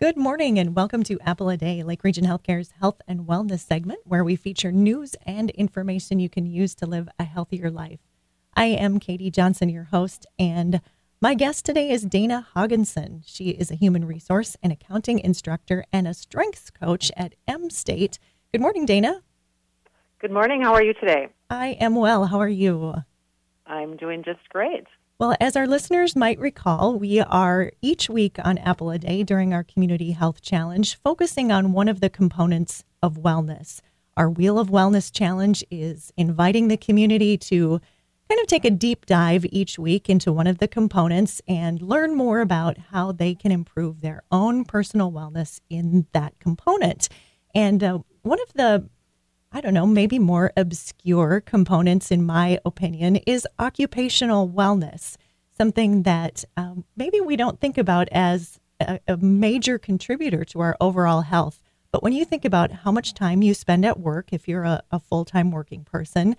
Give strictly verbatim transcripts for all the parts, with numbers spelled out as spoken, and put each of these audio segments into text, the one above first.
Good morning and welcome to Apple a Day, Lake Region Healthcare's health and wellness segment, where we feature news and information you can use to live a healthier life. I am Katie Johnson, your host, and my guest today is Dana Haagensen. She is a human resource and accounting instructor and a strengths coach at M-State. Good morning, Dana. Good morning. How are you today? I am well. How are you? I'm doing just great. Well, as our listeners might recall, we are each week on Apple a Day during our Community Health Challenge focusing on one of the components of wellness. Our Wheel of Wellness Challenge is inviting the community to kind of take a deep dive each week into one of the components and learn more about how they can improve their own personal wellness in that component. And uh, one of the I don't know, maybe more obscure components, in my opinion, is occupational wellness, something that um, maybe we don't think about as a, a major contributor to our overall health. But when you think about how much time you spend at work, if you're a, a full-time working person,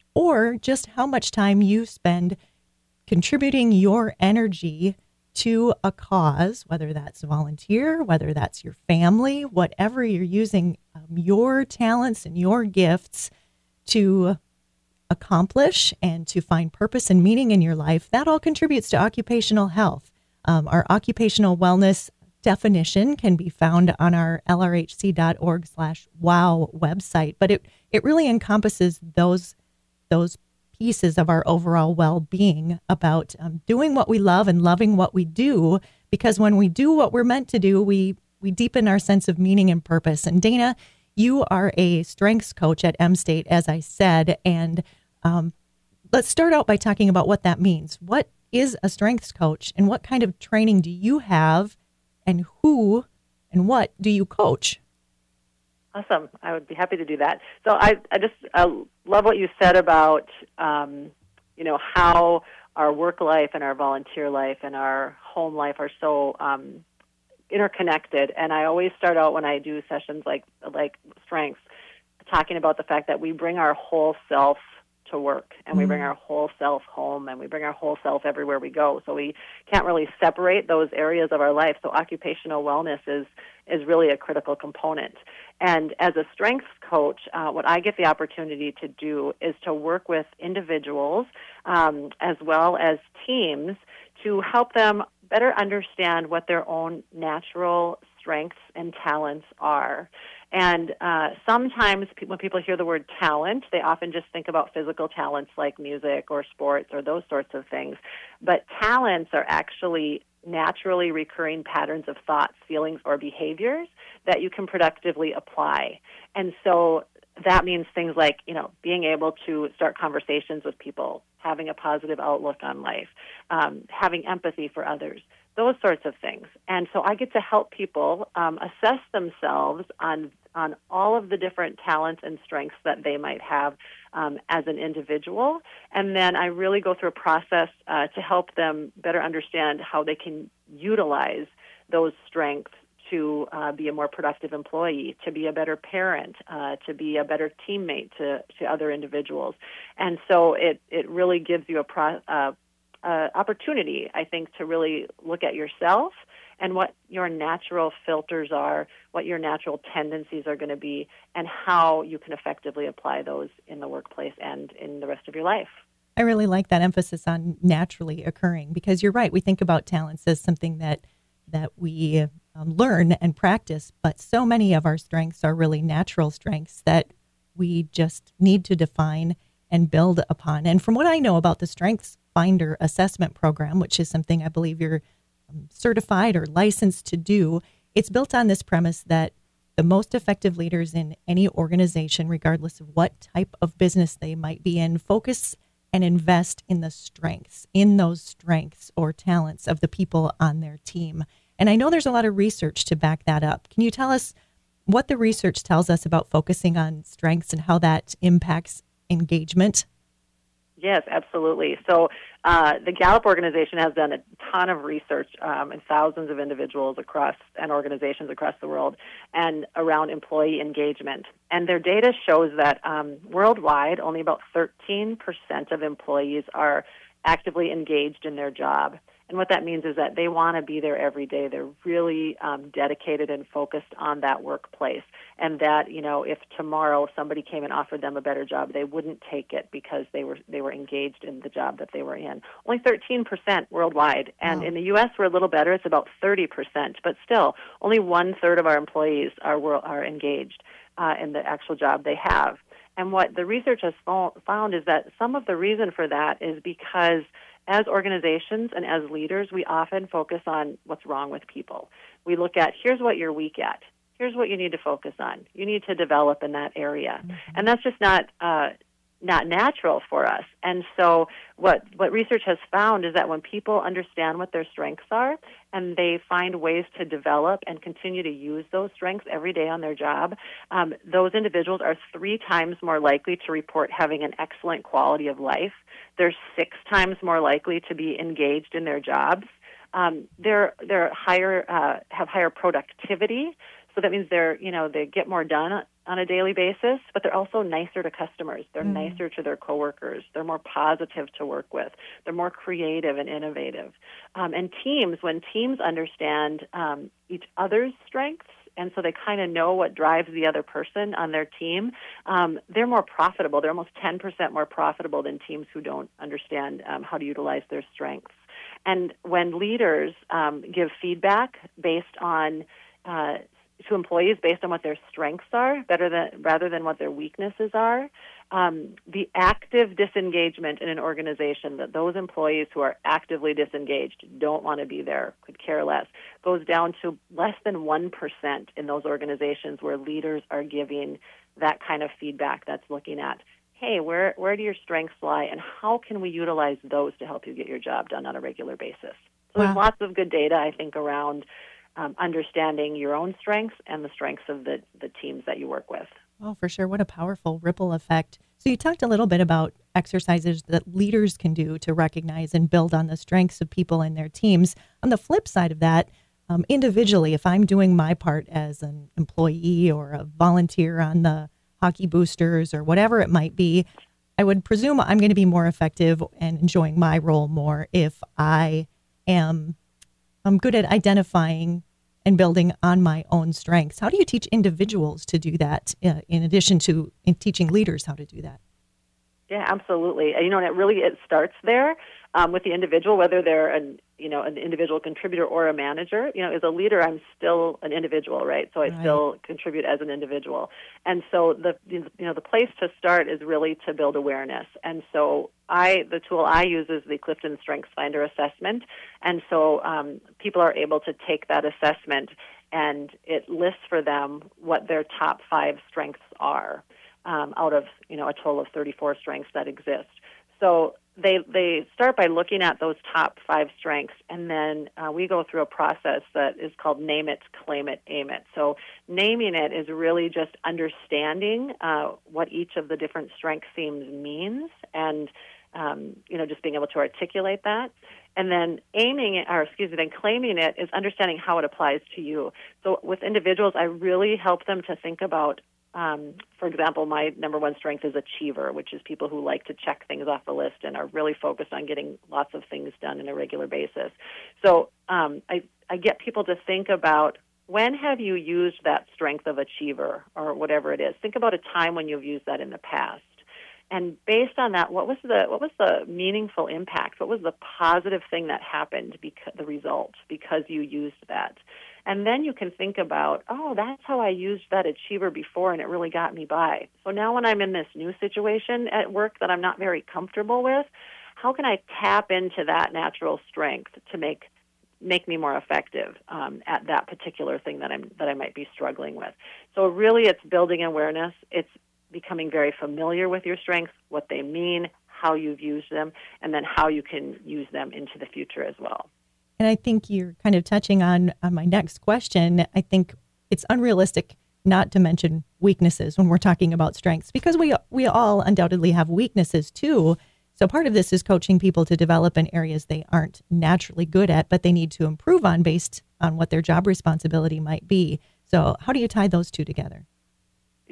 or just how much time you spend contributing your energy to a cause, whether that's volunteer, whether that's your family, whatever you're using um, your talents and your gifts to accomplish and to find purpose and meaning in your life, that all contributes to occupational health. Um, our occupational wellness definition can be found on our L R H C dot org slash wow website, but it, it really encompasses those those pieces of our overall well-being about um, doing what we love and loving what we do, because when we do what we're meant to do, we we deepen our sense of meaning and purpose. And Dana, you are a strengths coach at M-State, as I said, and um, let's start out by talking about what that means. What is a strengths coach, and what kind of training do you have, and who and what do you coach? Awesome. I would be happy to do that. So I, I just uh, love what you said about, um, you know, how our work life and our volunteer life and our home life are so um, interconnected. And I always start out when I do sessions like like strengths, talking about the fact that we bring our whole self to work, and we bring our whole self home, and we bring our whole self everywhere we go. So we can't really separate those areas of our life. So occupational wellness is is really a critical component. And as a strengths coach, uh, what I get the opportunity to do is to work with individuals um, as well as teams to help them better understand what their own natural strengths and talents are. And uh, sometimes pe- when people hear the word talent, they often just think about physical talents like music or sports or those sorts of things. But talents are actually naturally recurring patterns of thoughts, feelings, or behaviors that you can productively apply. And so that means things like, you know, being able to start conversations with people, having a positive outlook on life, um, having empathy for others, those sorts of things. And so I get to help people um, assess themselves on on all of the different talents and strengths that they might have um, as an individual. And then I really go through a process uh, to help them better understand how they can utilize those strengths to uh, be a more productive employee, to be a better parent, uh, to be a better teammate to, to other individuals. And so it, it really gives you a pro, uh, uh, opportunity, I think, to really look at yourself and what your natural filters are, what your natural tendencies are going to be, and how you can effectively apply those in the workplace and in the rest of your life. I really like that emphasis on naturally occurring, because you're right. We think about talents as something that that we um, learn and practice, but so many of our strengths are really natural strengths that we just need to define and build upon. And from what I know about the Strengths Finder Assessment Program, which is something I believe you're certified or licensed to do, it's built on this premise that the most effective leaders in any organization, regardless of what type of business they might be in, focus and invest in the strengths, in those strengths or talents of the people on their team. And I know there's a lot of research to back that up. Can you tell us what the research tells us about focusing on strengths and how that impacts engagement? Yes, absolutely. So uh, the Gallup organization has done a ton of research um, in thousands of individuals across and organizations across the world and around employee engagement. And their data shows that um, worldwide, only about thirteen percent of employees are actively engaged in their job. And what that means is that they want to be there every day. They're really um, dedicated and focused on that workplace. And that, you know, if tomorrow somebody came and offered them a better job, they wouldn't take it because they were they were engaged in the job that they were in. Only thirteen percent worldwide. And Wow. in the U S, we're a little better. It's about thirty percent. But still, only one-third of our employees are, are engaged uh, in the actual job they have. And what the research has found is that some of the reason for that is because as organizations and as leaders, we often focus on what's wrong with people. We look at, here's what you're weak at. Here's what you need to focus on. You need to develop in that area. Mm-hmm. And that's just not uh, not natural for us. And so what, what research has found is that when people understand what their strengths are and they find ways to develop and continue to use those strengths every day on their job, um, those individuals are three times more likely to report having an excellent quality of life. They're six times more likely to be engaged in their jobs. Um, they're they're higher uh, have higher productivity, so that means they're you know they get more done on a daily basis. But they're also nicer to customers. They're mm. nicer to their coworkers. They're more positive to work with. They're more creative and innovative. Um, and teams, when teams understand um, each other's strengths, and so they kind of know what drives the other person on their team, um, they're more profitable. They're almost ten percent more profitable than teams who don't understand um, how to utilize their strengths. And when leaders um, give feedback based on uh, to employees based on what their strengths are, better than rather than what their weaknesses are, um, the active disengagement in an organization, that those employees who are actively disengaged, don't want to be there, could care less, goes down to less than one percent in those organizations where leaders are giving that kind of feedback that's looking at, hey, where where do your strengths lie, and how can we utilize those to help you get your job done on a regular basis? So wow. There's lots of good data, I think, around um, understanding your own strengths and the strengths of the, the teams that you work with. Oh, for sure. What a powerful ripple effect. So you talked a little bit about exercises that leaders can do to recognize and build on the strengths of people in their teams. On the flip side of that, um, individually, if I'm doing my part as an employee or a volunteer on the Hockey Boosters or whatever it might be, I would presume I'm going to be more effective and enjoying my role more if I am I'm good at identifying and building on my own strengths. How do you teach individuals to do that uh, in addition to in teaching leaders how to do that? Yeah, absolutely. You know, and it really it starts there um, with the individual, whether they're an you know an individual contributor or a manager. You know, as a leader, I'm still an individual, right? So I right. still contribute as an individual. And so the you know the place to start is really to build awareness. And so I the tool I use is the Clifton Strengths Finder assessment. And so um, people are able to take that assessment, and it lists for them what their top five strengths are. Um, out of you know a total of thirty-four strengths that exist. So they they start by looking at those top five strengths, and then uh, we go through a process that is called name it, claim it, aim it. So naming it is really just understanding uh, what each of the different strength themes means, and um, you know just being able to articulate that. And then aiming it, or excuse me, then claiming it is understanding how it applies to you. So with individuals, I really help them to think about Um, for example, my number one strength is achiever, which is people who like to check things off the list and are really focused on getting lots of things done on a regular basis. So um, I, I get people to think about, when have you used that strength of achiever or whatever it is? Think about a time when you've used that in the past. And based on that, what was the what was the meaningful impact? What was the positive thing that happened, because, the result, because you used that? And then you can think about, oh, that's how I used that achiever before, and it really got me by. So now when I'm in this new situation at work that I'm not very comfortable with, how can I tap into that natural strength to make make me more effective um, at that particular thing that I'm that I might be struggling with? So really, it's building awareness. It's becoming very familiar with your strengths, what they mean, how you've used them, and then how you can use them into the future as well. And I think you're kind of touching on, on my next question. I think it's unrealistic not to mention weaknesses when we're talking about strengths, because we we all undoubtedly have weaknesses too. So part of this is coaching people to develop in areas they aren't naturally good at, but they need to improve on based on what their job responsibility might be. So how do you tie those two together?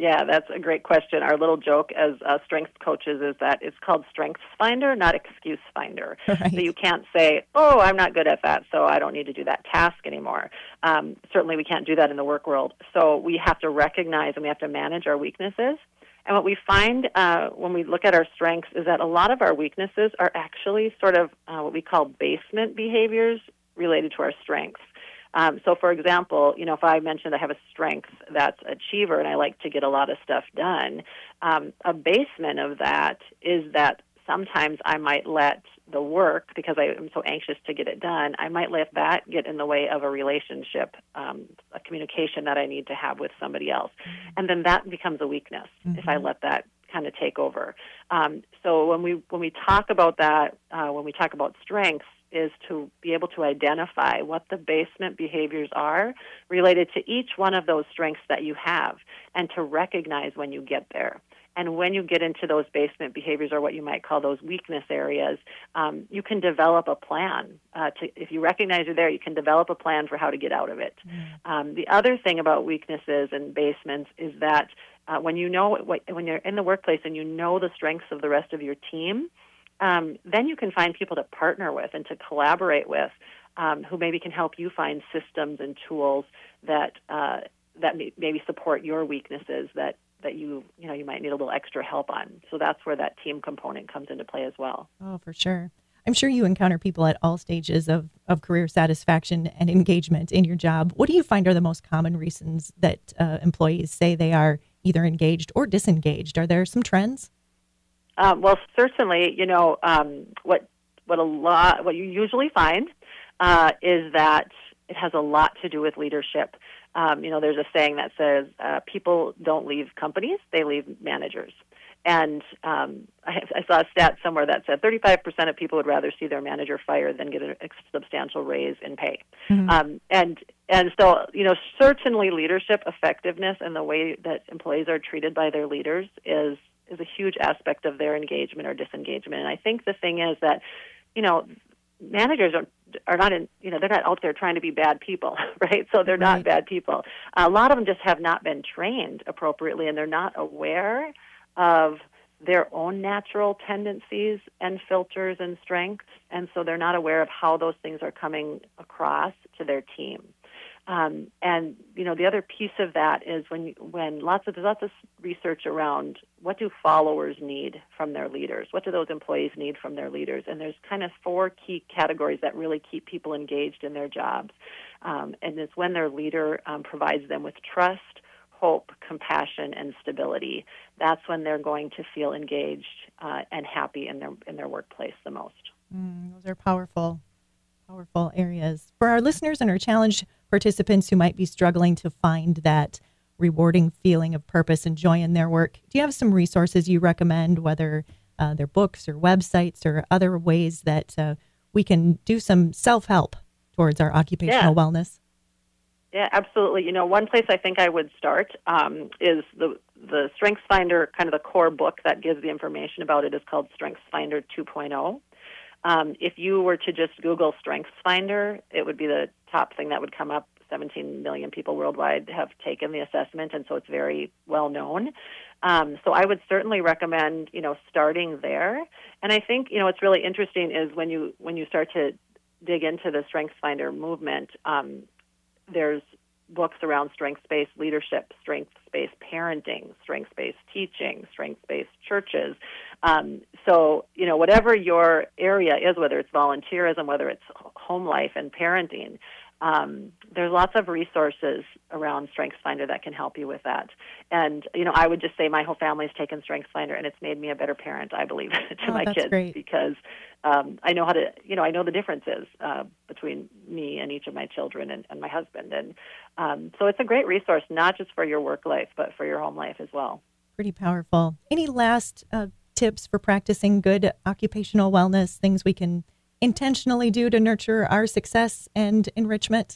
Yeah, that's a great question. Our little joke as uh, strength coaches is that it's called Strengths Finder, not Excuse Finder. Right. So you can't say, oh, I'm not good at that, so I don't need to do that task anymore. Um, certainly we can't do that in the work world. So we have to recognize and we have to manage our weaknesses. And what we find uh, when we look at our strengths is that a lot of our weaknesses are actually sort of uh, what we call basement behaviors related to our strengths. Um, so, for example, you know, if I mentioned I have a strength that's achiever and I like to get a lot of stuff done, um, a basement of that is that sometimes I might let the work, because I am so anxious to get it done, I might let that get in the way of a relationship, um, a communication that I need to have with somebody else. Mm-hmm. And then that becomes a weakness mm-hmm. if I let that kind of take over. Um, so when we when we talk about that, uh, when we talk about strengths, is to be able to identify what the basement behaviors are related to each one of those strengths that you have, and to recognize when you get there. And when you get into those basement behaviors, or what you might call those weakness areas, um, you can develop a plan. Uh, to, if you recognize you're there, you can develop a plan for how to get out of it. Mm. Um, the other thing about weaknesses and basements is that uh, when you know what, when you're in the workplace and you know the strengths of the rest of your team, Um, then you can find people to partner with and to collaborate with, um, who maybe can help you find systems and tools that uh, that may, maybe support your weaknesses that, that you you know you might need a little extra help on. So that's where that team component comes into play as well. Oh, for sure. I'm sure you encounter people at all stages of, of career satisfaction and engagement in your job. What do you find are the most common reasons that uh, employees say they are either engaged or disengaged? Are there some trends? Um, well, certainly, you know, um, what what a lot what you usually find uh, is that it has a lot to do with leadership. Um, you know, there's a saying that says uh, people don't leave companies; they leave managers. And um, I, I saw a stat somewhere that said thirty-five percent of people would rather see their manager fired than get a, a substantial raise in pay. Mm-hmm. Um, and and so, you know, certainly leadership effectiveness and the way that employees are treated by their leaders is is a huge aspect of their engagement or disengagement. And I think the thing is that, you know, managers are are not in, you know, they're not out there trying to be bad people, right? So they're right. not bad people. A lot of them just have not been trained appropriately, and they're not aware of their own natural tendencies and filters and strengths, and so they're not aware of how those things are coming across to their team. Um, and you know, the other piece of that is when you, when lots of there's lots of research around what do followers need from their leaders, what do those employees need from their leaders, and there's kind of four key categories that really keep people engaged in their jobs, um, and it's when their leader um, provides them with trust, hope, compassion, and stability. That's when they're going to feel engaged uh, and happy in their in their workplace the most. Mm, those are powerful, powerful areas for our listeners and our challenge participants who might be struggling to find that rewarding feeling of purpose and joy in their work. Do you have some resources you recommend, whether uh, they're books or websites or other ways that uh, we can do some self-help towards our occupational yeah. wellness? Yeah, absolutely. You know, one place I think I would start um, is the the StrengthsFinder, kind of the core book that gives the information about it is called StrengthsFinder two point oh. Um, if you were to just Google StrengthsFinder, it would be the top thing that would come up. seventeen million people worldwide have taken the assessment, and so it's very well known. Um, so I would certainly recommend, you know, starting there. And I think, you know, what's really interesting is when you when you start to dig into the StrengthsFinder movement, um, there's books around strengths-based leadership, strengths-based parenting, strengths-based teaching, strengths-based churches. Um, so, you know, whatever your area is, whether it's volunteerism, whether it's home life and parenting, um, there's lots of resources around StrengthsFinder that can help you with that. And, you know, I would just say my whole family's taken StrengthsFinder, and it's made me a better parent, I believe, to oh, my that's kids great. because um, I know how to, you know, I know the differences uh, between me and each of my children and, and my husband. And um, so it's a great resource, not just for your work life, but for your home life as well. Pretty powerful. Any last uh, tips for practicing good occupational wellness, things we can intentionally do to nurture our success and enrichment?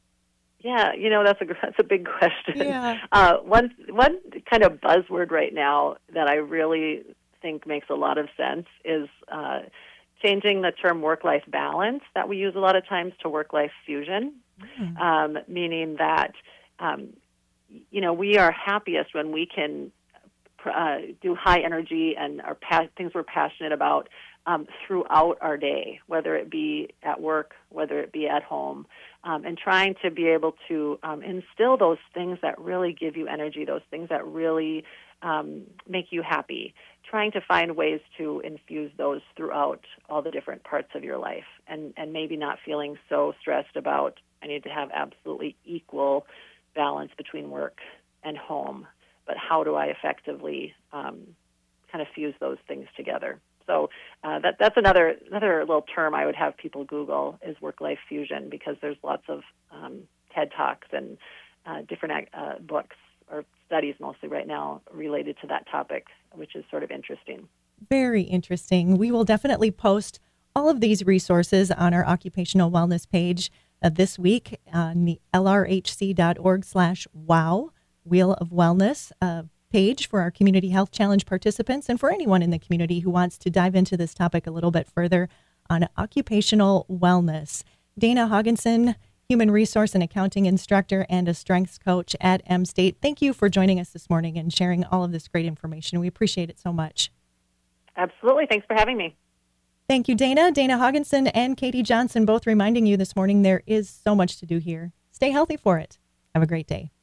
Yeah, you know, that's a that's a big question. Yeah. Uh, one one kind of buzzword right now that I really think makes a lot of sense is uh, changing the term work-life balance that we use a lot of times to work-life fusion, mm. um, meaning that um, you know, we are happiest when we can uh, do high energy and our pa- things we're passionate about um, throughout our day, whether it be at work, whether it be at home, um, and trying to be able to um, instill those things that really give you energy, those things that really um, make you happy, trying to find ways to infuse those throughout all the different parts of your life, and, and maybe not feeling so stressed about, I need to have absolutely equal balance between work and home, but how do I effectively um, kind of fuse those things together? So uh, that that's another another little term I would have people Google is work-life fusion, because there's lots of um, TED Talks and uh, different uh, books or studies mostly right now related to that topic, which is sort of interesting. Very interesting. We will definitely post all of these resources on our occupational wellness page uh, this week on the L R H C dot org slash wow, Wheel of Wellness uh, page for our Community Health Challenge participants and for anyone in the community who wants to dive into this topic a little bit further on occupational wellness. Dana Haagensen, Human Resource and Accounting Instructor and a Strengths Coach at M-State. Thank you for joining us this morning and sharing all of this great information. We appreciate it so much. Absolutely. Thanks for having me. Thank you, Dana. Dana Haagensen and Katie Johnson both reminding you this morning there is so much to do here. Stay healthy for it. Have a great day.